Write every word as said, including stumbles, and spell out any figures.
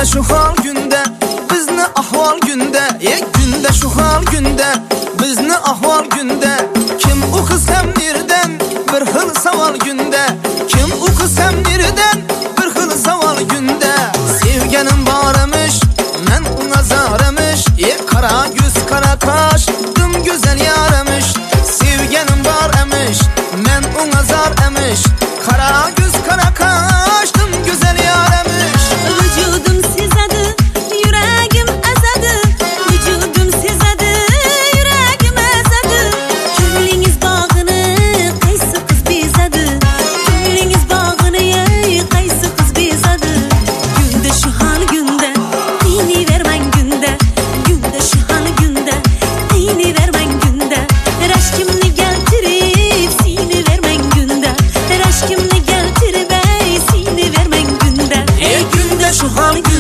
şu hal günde bizni ahval günde, e günde şu hal günde bizni ahval günde. Kim u kız hem nereden bir hıl saval günde, kim u kız hem nereden bir hıl saval günde. Sevgenim var emiş, men ona zar emiş, e kara göz kara kaş dım güzel yar emiş. Sevgenim var emiş, men ona zar emiş, kara göz kara kaş dım güzel yar emiş. Vücudum sezadi, yüreğim ezadi, vücudum sezadi, yüreğim ezadi. Ko'nglingiz bağını qaysi qiz bezadi, ko'nglingiz bağını ey qaysi qiz bezadi. Günde şu hal günde tiyini vermang günde, günde şu hal günde tiyini vermang günde. Rashkimni keltirib seni vermang günde, rashkimni keltirib ey seni vermang günde. E günde şu hal günde